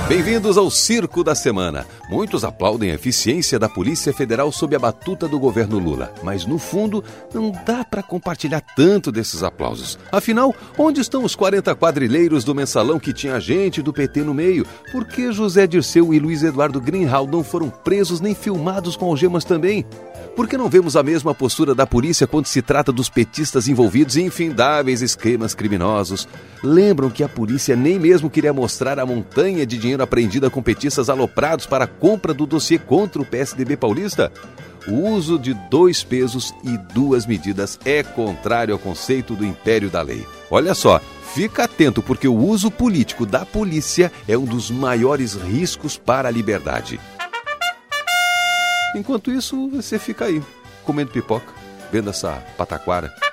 Bem-vindos ao Circo da Semana. Muitos aplaudem a eficiência da Polícia Federal sob a batuta do governo Lula. Mas, no fundo, não dá para compartilhar tanto desses aplausos. Afinal, onde estão os 40 quadrilheiros do mensalão que tinha gente do PT no meio? Por que José Dirceu e Luiz Eduardo Greenhalgh não foram presos nem filmados com algemas também? Por que não vemos a mesma postura da polícia quando se trata dos petistas envolvidos em infindáveis esquemas criminosos? Lembram que a polícia nem mesmo queria mostrar a montanha de dinheiro apreendida com petistas aloprados para a compra do dossiê contra o PSDB paulista? O uso de 2 pesos e 2 medidas é contrário ao conceito do império da lei. Olha só, fica atento porque o uso político da polícia é um dos maiores riscos para a liberdade. Enquanto isso, você fica aí, comendo pipoca, vendo essa pataquara.